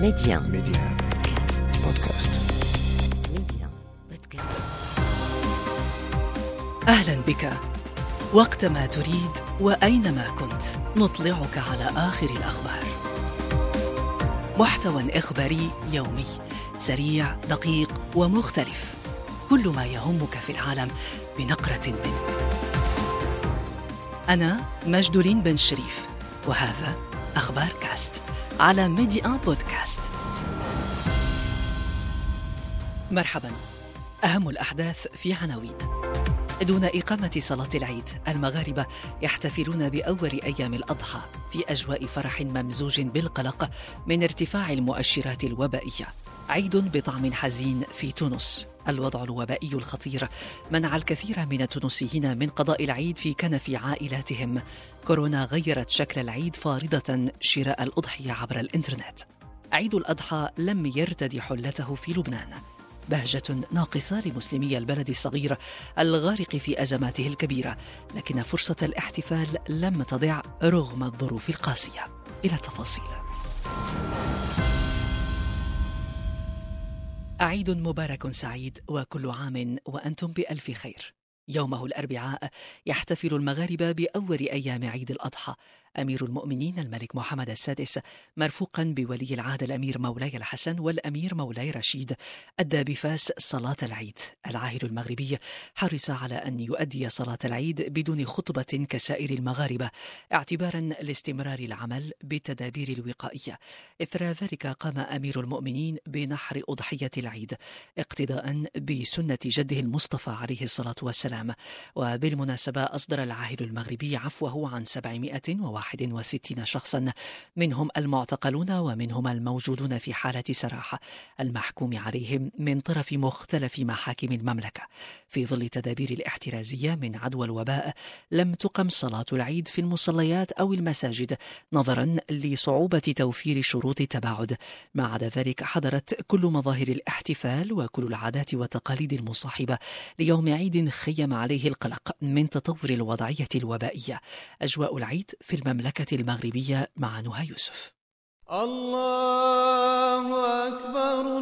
ميديان بودكاست. أهلا بك. وقتما تريد وأينما كنت نطلعك على آخر الأخبار. محتوى إخباري يومي سريع دقيق ومختلف، كل ما يهمك في العالم بنقرة منه. أنا مجدولين بن شريف، وهذا أخبار كاست على ميديان بودكاست. مرحبا. أهم الأحداث في عناوين. دون إقامة صلاة العيد، المغاربة يحتفلون بأول أيام الأضحى في أجواء فرح ممزوج بالقلق من ارتفاع المؤشرات الوبائية. عيد بطعم حزين في تونس. الوضع الوبائي الخطير منع الكثير من التونسيين من قضاء العيد في كنف عائلاتهم. كورونا غيرت شكل العيد، فارضة شراء الأضحية عبر الإنترنت. عيد الأضحى لم يرتدي حلته في لبنان. بهجة ناقصة لمسلمي البلد الصغير الغارق في أزماته الكبيرة، لكن فرصة الاحتفال لم تضع رغم الظروف القاسية. إلى التفاصيل. عيد مبارك سعيد، وكل عام وأنتم بألف خير. يومه الأربعاء يحتفل المغاربة بأول أيام عيد الأضحى. أمير المؤمنين الملك محمد السادس مرفوقا بولي العهد الأمير مولاي الحسن والأمير مولاي رشيد أدى بفاس صلاة العيد. العاهل المغربي حرص على أن يؤدي صلاة العيد بدون خطبة كسائر المغاربة، اعتبارا لاستمرار العمل بالتدابير الوقائية. إثر ذلك قام أمير المؤمنين بنحر أضحية العيد اقتداء بسنة جده المصطفى عليه الصلاة والسلام. وبالمناسبة أصدر العاهل المغربي عفوه عن 761 شخصا، منهم المعتقلون ومنهم الموجودون في حالة سراح المحكوم عليهم من طرف مختلف محاكم المملكة. في ظل التدابير الاحترازية من عدوى الوباء، لم تقم صلاة العيد في المصليات أو المساجد نظرا لصعوبة توفير شروط التباعد. ما عدا ذلك، حضرت كل مظاهر الاحتفال وكل العادات والتقاليد المصاحبة ليوم عيد خيم عليه القلق من تطور الوضعية الوبائية. أجواء العيد في المملكة المغربية مع نهى يوسف. الله أكبر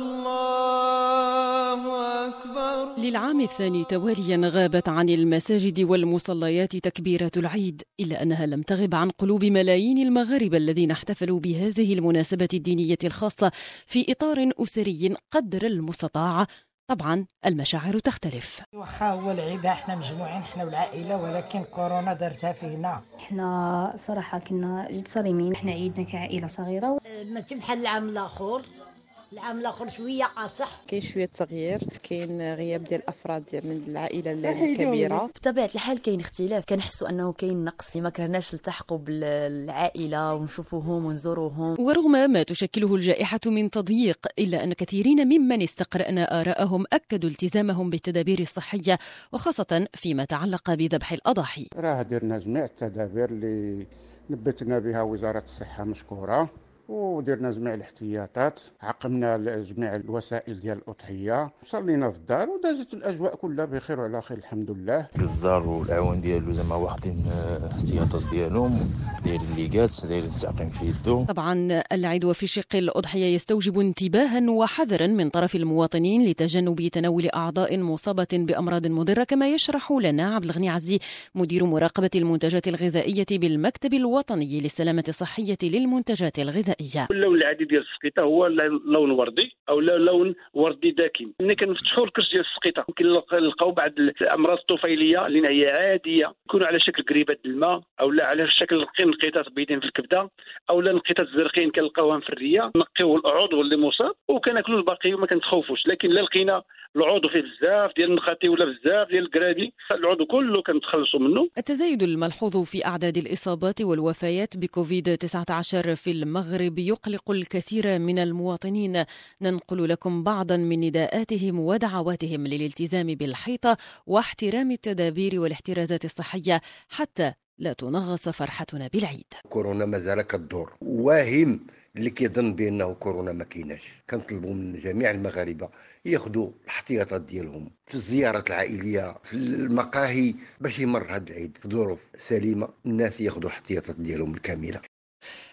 الله أكبر. للعام الثاني تواليا غابت عن المساجد والمصليات تكبيرات العيد، إلا أنها لم تغب عن قلوب ملايين المغاربة الذين احتفلوا بهذه المناسبة الدينية الخاصة في إطار أسري قدر المستطاع. طبعا المشاعر تختلف. واخا هو العيد احنا مجموعين احنا والعائله، ولكن كورونا دارتها فينا. احنا صراحه كنا جد صارمين، احنا عيدنا كعائله صغيره ماشي بحال العام الاخر. العام الاخر شويه قاصح، كاين شويه تغيير، كاين غياب ديال الافراد من العائله الكبيره. بطبيعه الحال كاين اختلاف، كنحسوا انه كاين نقص، ما كرهناش نلتحقوا بالعائله ونشوفوهم ونزوروهم. ورغم ما تشكله الجائحه من تضييق، الا ان كثيرين ممن استقرانا آراءهم اكدوا التزامهم بالتدابير الصحيه، وخاصه فيما تعلق بذبح الاضاحي. راه درنا جميع التدابير اللي نبتنا بها وزاره الصحه مشكوره، ودرنا جميع الاحتياطات، عقمنا جميع الوسائل ديال الأضحية، صلينا في الدار ودازت الأجواء كلها بخير وعلى خير الحمد لله. الجزار والعوان ديالو زعما واخدين الاحتياطات ديالهم، داير الليغات، داير التعقيم في يدو. طبعا العيد في شق الأضحية يستوجب انتباها وحذرا من طرف المواطنين لتجنب تناول أعضاء مصابة بأمراض مضرة، كما يشرح لنا عبد الغني عزي مدير مراقبة المنتجات الغذائية بالمكتب الوطني للسلامة الصحية للمنتجات الغذائية. اللون العادي ديال السقيطه هو لون وردي او لون وردي داكن. ملي كنفتحوا الكرش ديال السقيطه ممكن نلقاو بعض الامراض الطفيليه اللي هي عاديه، يكونوا على شكل قريبه الماء او لا على شكل نقيطات بيضين في الكبده او لا نقيطات زرقين كنلقاوهم في الريه. نقيو العضو اللي مصاب وكناكلوا الباقي وما كنتخوفوش. لكن لا لقينا العضو فيه بزاف ديال النخاتي ولا بزاف ديال الكرادي، العضو كله كنتخلصوا منه. التزايد الملحوظ في أعداد الإصابات والوفيات بكوفيد-19 في المغرب يقلق الكثير من المواطنين. ننقل لكم بعضا من نداءاتهم ودعواتهم للالتزام بالحيطة واحترام التدابير والاحترازات الصحية حتى لا تنغص فرحتنا بالعيد. كورونا مازال كدور، واهم اللي كيظن بانه كورونا ما كايناش. كنطلبوا من جميع المغاربه ياخذوا الاحتياطات ديالهم في الزيارات العائليه، في المقاهي، باش يمر هذا العيد في ظروف سليمه. الناس ياخذوا الاحتياطات ديالهم الكامله.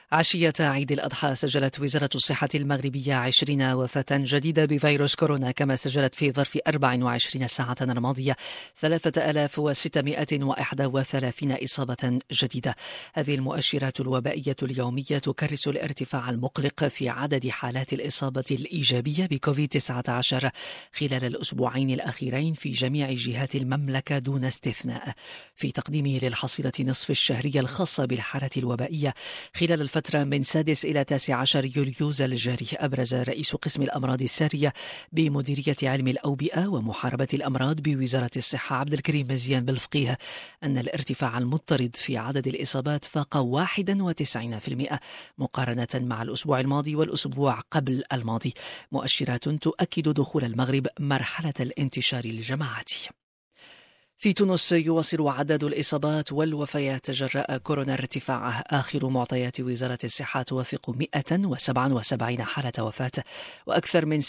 عشية عيد الأضحى سجلت وزارة الصحة المغربية 20 وفاة جديدة بفيروس كورونا، كما سجلت في ظرف 24 ساعة الماضية 3631 إصابة جديدة. هذه المؤشرات الوبائية اليومية تكرس الارتفاع المقلق في عدد حالات الإصابة الإيجابية بكوفيد-19 خلال الأسبوعين الأخيرين في جميع جهات المملكة دون استثناء. في تقديمه للحصيلة نصف الشهرية الخاصة بالحالة الوبائية خلال الفترة من 6 إلى 19 يوليوز الجاري، أبرز رئيس قسم الأمراض السارية بمديرية علم الأوبئة ومحاربة الأمراض بوزارة الصحة عبد الكريم مزيان بالفقيه أن الارتفاع المضطرد في عدد الإصابات فاق 91% مقارنة مع الأسبوع الماضي والأسبوع قبل الماضي، مؤشرات تؤكد دخول المغرب مرحلة الانتشار الجماعي. في تونس يواصل عدد الإصابات والوفيات جراء كورونا ارتفاعه. آخر معطيات وزارة الصحة توافق 177 حالة وفاة وأكثر من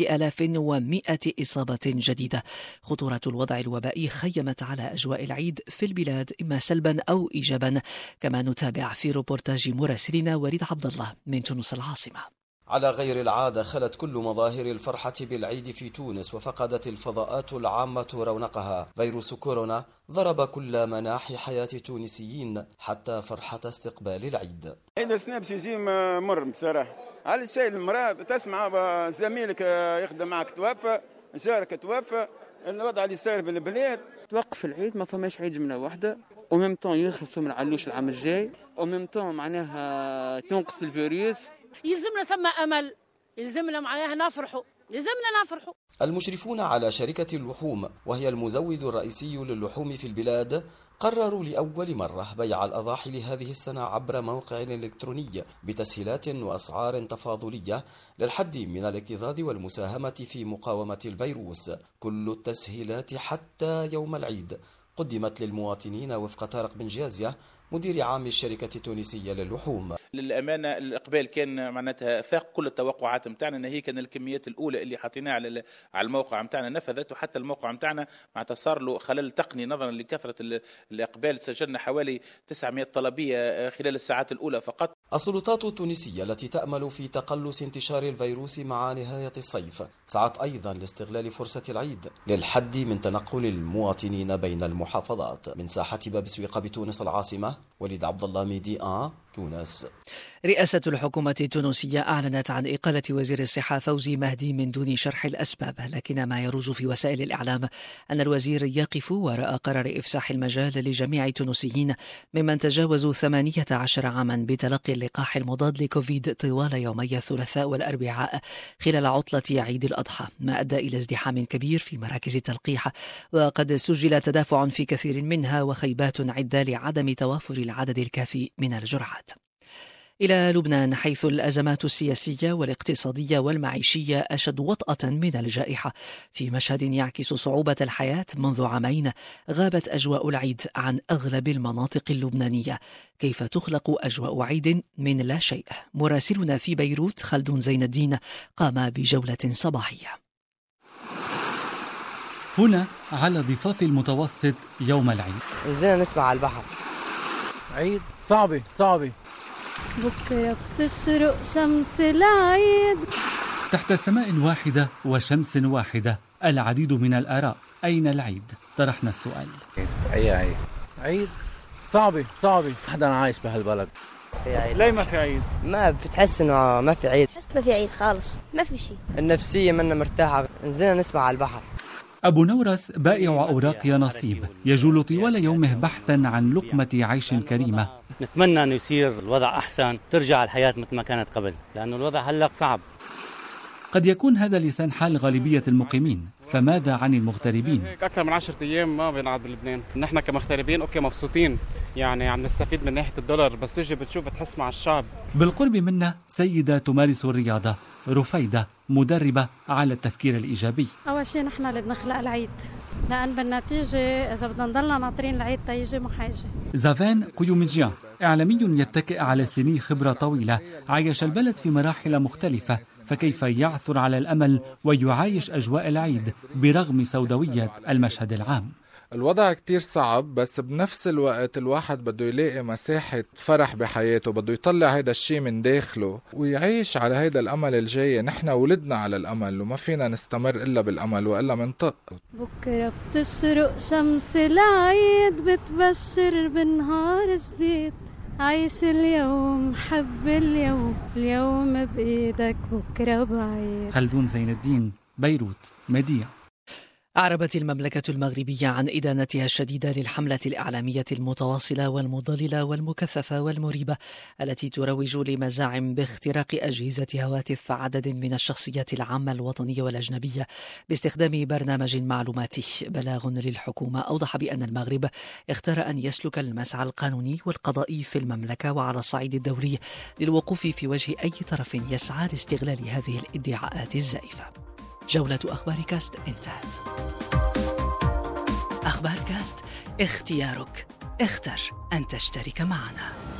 6100 إصابة جديدة. خطورة الوضع الوبائي خيمت على أجواء العيد في البلاد إما سلبا أو إيجابا، كما نتابع في روبورتاج مراسلنا وليد عبد الله من تونس العاصمة. على غير العادة خلت كل مظاهر الفرحة بالعيد في تونس وفقدت الفضاءات العامة رونقها. فيروس كورونا ضرب كل مناحي حياة التونسيين حتى فرحة استقبال العيد. عيد السنة بسيزيم مر بصراحة على الشيء المرض، تسمع زميلك يخدم معك توفى، جارك توفى، الوضع اللي صاير بالبلاد. توقف العيد ما فماش عيد جملة واحدة، وممتون يخلصوا من علوش العام الجاي، وممتون معناها تنقص الفيروس. يلزمنا ثم أمل، يلزمنا معناها نفرحوا، يلزمنا نفرحوا. المشرفون على شركة اللحوم وهي المزود الرئيسي للحوم في البلاد قرروا لأول مرة بيع الأضاحي لهذه السنة عبر موقع إلكتروني بتسهيلات وأسعار تفاضلية للحد من الاكتظاظ والمساهمة في مقاومة الفيروس. كل التسهيلات حتى يوم العيد قدمت للمواطنين وفق طارق بن جازية مدير عام الشركة التونسية للحوم. للأمانة الإقبال كان معناتها فاق كل التوقعات متاعنا، أن هي كان الكميات الأولى اللي حطيناها على الموقع متاعنا نفذت، وحتى الموقع متاعنا معناتها صار له خلل تقني نظرا لكثرة الإقبال. سجلنا حوالي 900 طلبية خلال الساعات الأولى فقط. السلطات التونسية التي تأمل في تقلص انتشار الفيروس مع نهاية الصيف سعت أيضا لاستغلال فرصة العيد للحد من تنقل المواطنين بين المحافظات. من ساحة باب سويقة بتونس العاصمة، وليد عبد الله، ميدي تونس. رئاسة الحكومة التونسية أعلنت عن إقالة وزير الصحة فوزي مهدي من دون شرح الأسباب، لكن ما يروج في وسائل الإعلام أن الوزير يقف وراء قرار إفساح المجال لجميع التونسيين ممن تجاوزوا 18 عاما بتلقي اللقاح المضاد لكوفيد طوال يومي الثلاثاء والأربعاء خلال عطلة عيد الأضحى، ما أدى إلى ازدحام كبير في مراكز التلقيح، وقد سجل تدافع في كثير منها وخيبات عدة لعدم توافر العدد الكافي من الجرعات. إلى لبنان، حيث الأزمات السياسية والاقتصادية والمعيشية أشد وطأة من الجائحة. في مشهد يعكس صعوبة الحياة منذ عامين، غابت أجواء العيد عن أغلب المناطق اللبنانية. كيف تخلق أجواء عيد من لا شيء؟ مراسلنا في بيروت خلدون زين الدين قام بجولة صباحية. هنا على ضفاف المتوسط يوم العيد، نزلنا نسبح على البحر. عيد صعبة بكرة بتشرق شمس العيد تحت سماء واحدة وشمس واحدة. العديد من الآراء، أين العيد؟ طرحنا السؤال. عيد صعبة حدا عايش بهالبلد. ليه ما في عيد؟ ما بتحس انه ما في عيد. حست ما في عيد خالص، ما في شيء. النفسية منا مرتاحة. نزلنا نسبح على البحر. أبو نورس بائع أوراق يناصيب يجول طوال يومه بحثا عن لقمة عيش كريمة. نتمنى أن يصير الوضع أحسن، ترجع الحياة مثل ما كانت قبل، لأن الوضع هلأ صعب. قد يكون هذا لسان حال غالبية المقيمين، فماذا عن المغتربين؟ أكثر من 10 أيام ما بنقعد بلبنان. نحن كمغتربين أوكي مبسوطين، يعني عم نستفيد من ناحية الدولار، بس تجي بتشوف تحس مع الشعب. بالقرب منا سيدة تمارس الرياضة، رفيدة، مدربة على التفكير الإيجابي. أول شيء نحن اللي بنخلق العيد، لأن بالنتيجة إذا بدنا نضلنا ناطرين العيد تيجي محاجة. زافان قيومجيان إعلامي يتكئ على سنين خبرة طويلة، عايش البلد في مراحل مختلفة، فكيف يعثر على الأمل ويعايش أجواء العيد برغم سوداوية المشهد العام؟ الوضع كتير صعب، بس بنفس الوقت الواحد بده يلاقي مساحة فرح بحياته، بده يطلع هيدا الشي من داخله ويعيش على هيدا الأمل الجاي. نحن ولدنا على الأمل وما فينا نستمر إلا بالأمل وإلا منطق. بكرة بتشرق شمس العيد بتبشر بنهار جديد، عيش اليوم حب اليوم، اليوم بإيدك بكرة بعيد. خلدون زين الدين، بيروت، مديع. أعربت المملكة المغربية عن إدانتها الشديدة للحملة الإعلامية المتواصلة والمضللة والمكثفة والمريبة التي تروج لمزاعم باختراق أجهزة هواتف عدد من الشخصيات العامة الوطنية والأجنبية باستخدام برنامج معلوماتي. بلاغ للحكومة أوضح بأن المغرب اختار أن يسلك المسعى القانوني والقضائي في المملكة وعلى الصعيد الدولي للوقوف في وجه أي طرف يسعى لاستغلال هذه الادعاءات الزائفة. جولة أخبار كاست انتهت. أخبار كاست، اختيارك، اختر أن تشترك معنا.